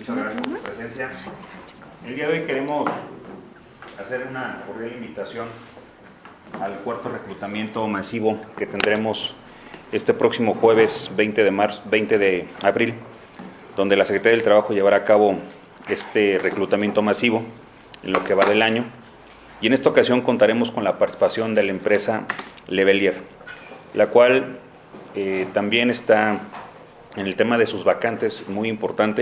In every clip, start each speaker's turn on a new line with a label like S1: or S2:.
S1: muchas gracias por su presencia. El día de hoy queremos hacer una cordial invitación al cuarto reclutamiento masivo que tendremos este próximo jueves 20 de abril, donde la Secretaría del Trabajo llevará a cabo este reclutamiento masivo en lo que va del año. Y en esta ocasión contaremos con la participación de la empresa Lebelier, la cual también está en el tema de sus vacantes muy importante,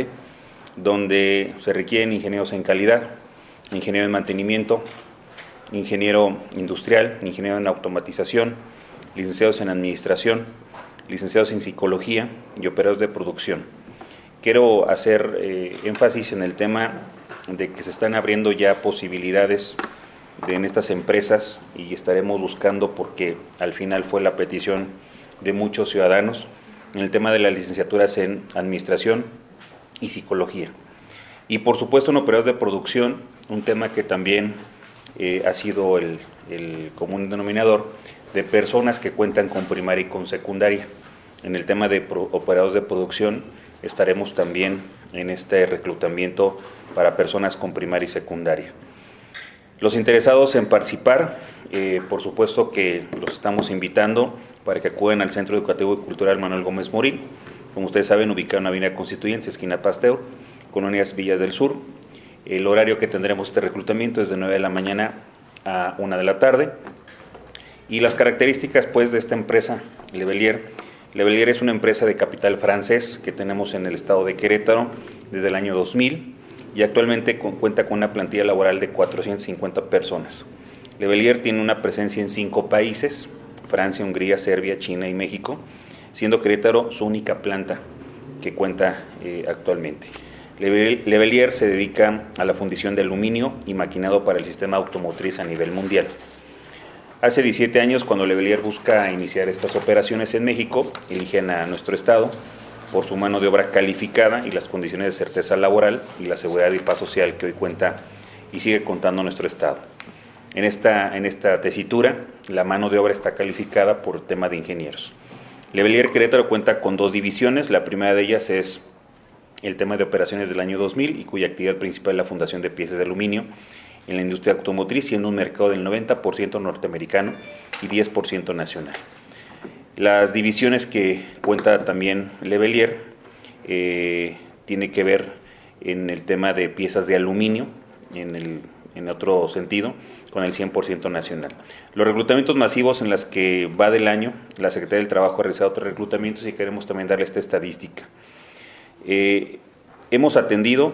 S1: donde se requieren ingenieros en calidad, ingeniero en mantenimiento, ingeniero industrial, ingeniero en automatización, licenciados en administración, licenciados en psicología y operadores de producción. Quiero hacer énfasis en el tema de que se están abriendo ya posibilidades en estas empresas y estaremos buscando, porque al final fue la petición de muchos ciudadanos, en el tema de las licenciaturas en administración y psicología. Y por supuesto en operadores de producción, un tema que también ha sido el común denominador de personas que cuentan con primaria y con secundaria. En el tema de operadores de producción estaremos también en este reclutamiento para personas con primaria y secundaria. Los interesados en participar, por supuesto que los estamos invitando para que acudan al Centro Educativo y Cultural Manuel Gómez Morín, como ustedes saben, ubicado en Avenida Constituyentes, esquina Pasteur, Colonias Villas del Sur. El horario que tendremos este reclutamiento es de 9 de la mañana a 1 de la tarde. Y las características pues de esta empresa, Lebelier. Lebelier es una empresa de capital francés que tenemos en el estado de Querétaro desde el año 2000 y actualmente cuenta con una plantilla laboral de 450 personas. Lebelier tiene una presencia en 5 países, Francia, Hungría, Serbia, China y México, siendo Querétaro su única planta que cuenta actualmente. Lebelier se dedica a la fundición de aluminio y maquinado para el sistema automotriz a nivel mundial. Hace 17 años, cuando Lebelier busca iniciar estas operaciones en México, eligen a nuestro estado por su mano de obra calificada y las condiciones de certeza laboral y la seguridad y paz social que hoy cuenta y sigue contando nuestro estado. En esta tesitura, la mano de obra está calificada por tema de ingenieros. Lebelier Querétaro cuenta con 2 divisiones, la primera de ellas es el tema de operaciones del año 2000 y cuya actividad principal es la fundación de piezas de aluminio en la industria automotriz, siendo un mercado del 90% norteamericano y 10% nacional. Las divisiones que cuenta también Lebelier tiene que ver en el tema de piezas de aluminio, en otro sentido, con el 100% nacional. Los reclutamientos masivos en las que va del año, la Secretaría del Trabajo ha realizado otros reclutamientos y queremos también darle esta estadística. Hemos atendido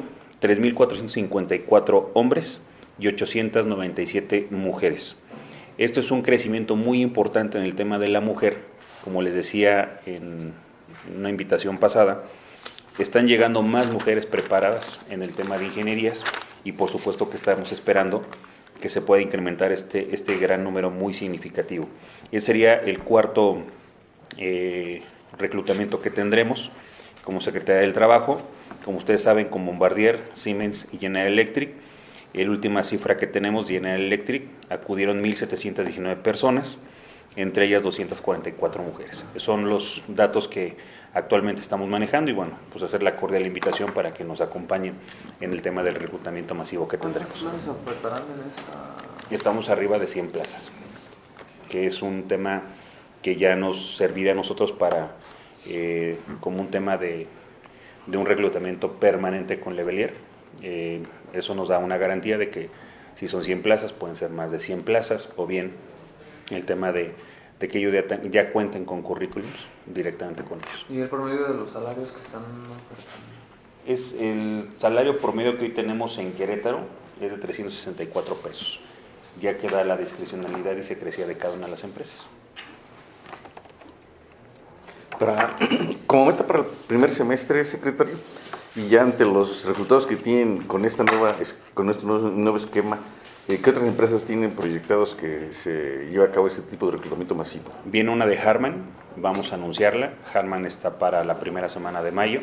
S1: 3.454 hombres y 897 mujeres. Esto es un crecimiento muy importante en el tema de la mujer. Como les decía en una invitación pasada, están llegando más mujeres preparadas en el tema de ingenierías y por supuesto que estamos esperando que se pueda incrementar este gran número muy significativo. Ese sería el cuarto reclutamiento que tendremos como Secretaría del Trabajo, como ustedes saben, con Bombardier, Siemens y General Electric. La última cifra que tenemos de General Electric, acudieron 1.719 personas, entre ellas 244 mujeres. Son los datos que actualmente estamos manejando y bueno, pues hacer la cordial invitación para que nos acompañen en el tema del reclutamiento masivo que tendremos.
S2: ¿Cuántas plazas ofertarán en esta?
S1: Estamos arriba de 100 plazas, que es un tema que ya nos servirá a nosotros para como un tema de un reclutamiento permanente con Lebelier. Eso nos da una garantía de que si son 100 plazas, pueden ser más de 100 plazas, o bien el tema de que ellos ya cuenten con currículums directamente con ellos.
S2: ¿Y el promedio de los salarios que están ofertando?
S1: Es el salario promedio que hoy tenemos en Querétaro, es de 364 pesos, ya que da la discrecionalidad y se crecía de cada una de las empresas.
S3: Como meta para el primer semestre, secretario, y ya ante los resultados que tienen con este nuevo esquema, ¿qué otras empresas tienen proyectados que se lleve a cabo ese tipo de reclutamiento masivo?
S1: Viene una de Harman, vamos a anunciarla. Harman está para la primera semana de mayo.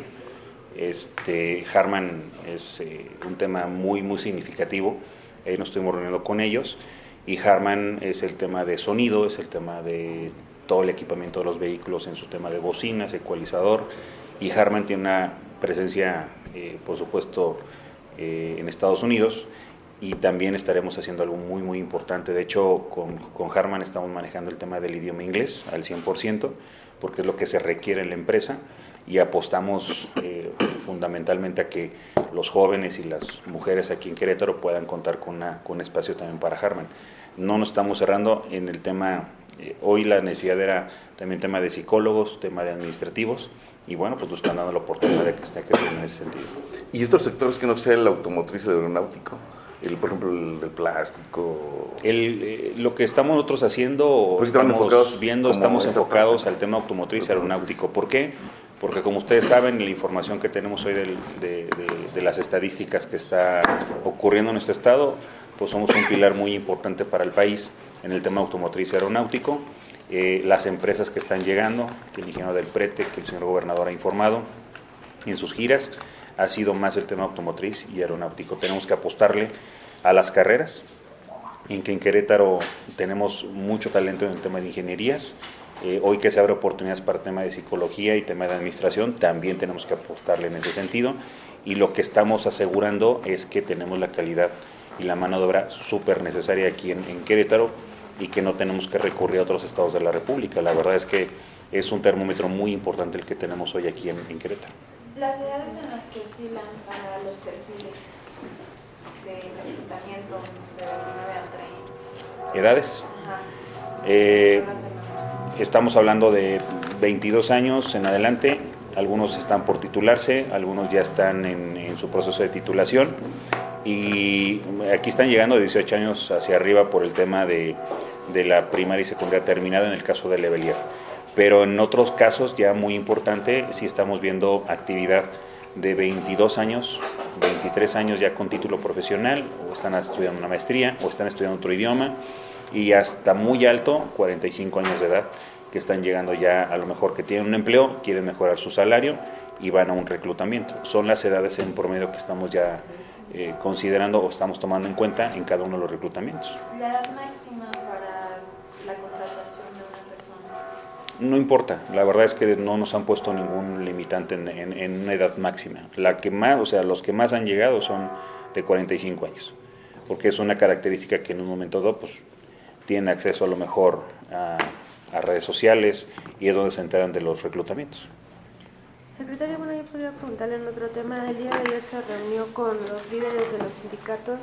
S1: Harman es un tema muy significativo. Nos estuvimos reuniendo con ellos y Harman es el tema de sonido, es el tema de todo el equipamiento de los vehículos en su tema de bocinas, ecualizador, y Harman tiene una presencia, por supuesto, en Estados Unidos, y también estaremos haciendo algo muy, muy importante. De hecho, con Harman estamos manejando el tema del idioma inglés al 100%, porque es lo que se requiere en la empresa, y apostamos fundamentalmente a que los jóvenes y las mujeres aquí en Querétaro puedan contar con un espacio también para Harman. No nos estamos cerrando en el tema, hoy la necesidad era también tema de psicólogos, tema de administrativos, y bueno, pues nos están dando la oportunidad de que esté creciendo en ese sentido.
S3: ¿Y otros sectores que no sea el automotriz o el aeronáutico? Por ejemplo, el del plástico.
S1: Lo que estamos nosotros haciendo,
S3: pues
S1: estamos enfocados al tema automotriz y aeronáutico. ¿Por qué? Porque como ustedes saben, la información que tenemos hoy de las estadísticas que está ocurriendo en nuestro estado, pues somos un pilar muy importante para el país en el tema automotriz y aeronáutico. Las empresas que están llegando, que el ingeniero del Prete, que el señor gobernador ha informado en sus giras, ha sido más el tema automotriz y aeronáutico. Tenemos que apostarle a las carreras, en que en Querétaro tenemos mucho talento en el tema de ingenierías. Hoy que se abre oportunidades para el tema de psicología y tema de administración, también tenemos que apostarle en ese sentido, y lo que estamos asegurando es que tenemos la calidad y la mano de obra súper necesaria aquí en Querétaro, y que no tenemos que recurrir a otros estados de la República. La verdad es que es un termómetro muy importante el que tenemos hoy aquí en Querétaro.
S4: Las edades en las que oscilan para los perfiles de reclutamiento, no sé, de 19 a 30.
S1: ¿Edades?
S4: Ajá.
S1: Estamos hablando de 22 años en adelante. Algunos están por titularse, algunos ya están en su proceso de titulación, y aquí están llegando de 18 años hacia arriba por el tema de la primaria y secundaria terminada en el caso de Levelier. Pero en otros casos, ya muy importante, sí estamos viendo actividad de 22 años, 23 años ya con título profesional, o están estudiando una maestría, o están estudiando otro idioma, y hasta muy alto, 45 años de edad, que están llegando ya, a lo mejor que tienen un empleo, quieren mejorar su salario y van a un reclutamiento. Son las edades en promedio que estamos ya considerando o estamos tomando en cuenta en cada uno de los reclutamientos.
S4: ¿La edad máxima para la contratación de una persona?
S1: No importa, la verdad es que no nos han puesto ningún limitante en una edad máxima. La que más, o sea, los que más han llegado son de 45 años, porque es una característica que en un momento dado pues tienen acceso a lo mejor a redes sociales, y es donde se enteran de los reclutamientos.
S5: Secretario, bueno, yo podría preguntarle en otro tema. El día de ayer se reunió con los líderes de los sindicatos,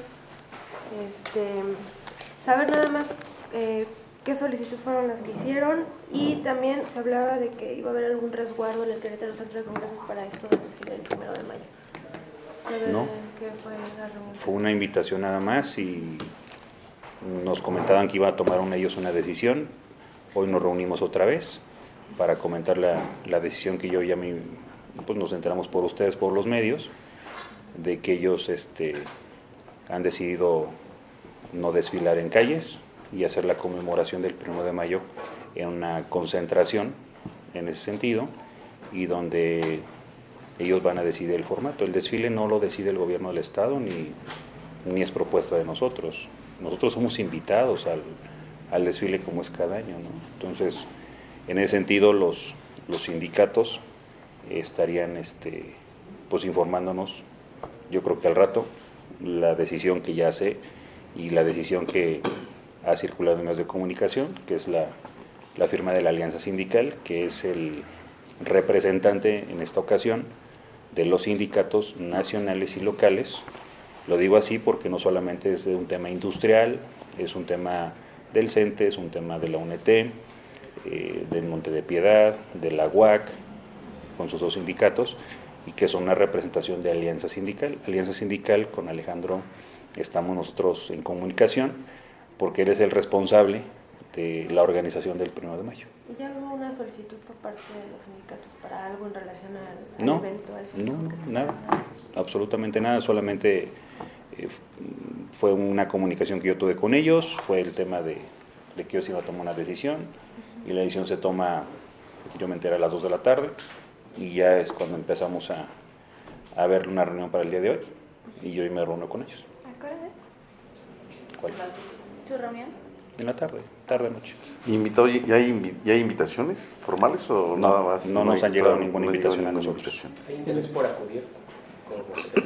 S5: saber nada más qué solicitudes fueron las que hicieron, y también se hablaba de que iba a haber algún resguardo en el Querétaro Centro de Congresos para esto del desfile del 1 de mayo. ¿Sabe
S1: No.
S5: qué fue la reunión?
S1: Fue una invitación nada más, y nos comentaban que iban a tomar ellos una decisión. Hoy nos reunimos otra vez para comentar la decisión que yo ya pues nos enteramos por ustedes, por los medios, de que ellos han decidido no desfilar en calles y hacer la conmemoración del 1 de mayo en una concentración en ese sentido, y donde ellos van a decidir el formato. El desfile no lo decide el gobierno del estado, ni es propuesta de nosotros. Nosotros somos invitados al desfile como es cada año, ¿no? Entonces, en ese sentido, los sindicatos estarían pues informándonos, yo creo que al rato, la decisión que ya sé y la decisión que ha circulado en medios de comunicación, que es la firma de la Alianza Sindical, que es el representante en esta ocasión de los sindicatos nacionales y locales. Lo digo así porque no solamente es de un tema industrial, es un tema del CENTE, es un tema de la UNET, del Monte de Piedad, de la UAC, con sus dos sindicatos, y que son una representación de Alianza Sindical. Alianza Sindical, con Alejandro estamos nosotros en comunicación, porque él es el responsable de la organización del 1 de mayo.
S5: ¿Ya hubo una solicitud por parte de los sindicatos para algo en relación al
S1: No,
S5: evento?
S1: no, nada, absolutamente nada, solamente fue una comunicación que yo tuve con ellos, fue el tema de que ellos iban a tomar una decisión, y la decisión se toma, yo me enteré a las 2 de la tarde, y ya es cuando empezamos a ver una reunión para el día de hoy, y yo hoy me reúno con ellos.
S4: ¿A qué hora es?
S1: ¿Cuál?
S4: ¿Su reunión?
S1: en la tarde, tarde-noche.
S3: ¿Invitado, ya hay invitaciones formales o
S1: No,
S3: nada más?
S1: no nos han llegado ninguna
S3: no ha llegado
S1: invitación a
S3: ninguna
S1: nosotros.
S3: invitación.
S6: ¿Hay interés por acudir como secretaría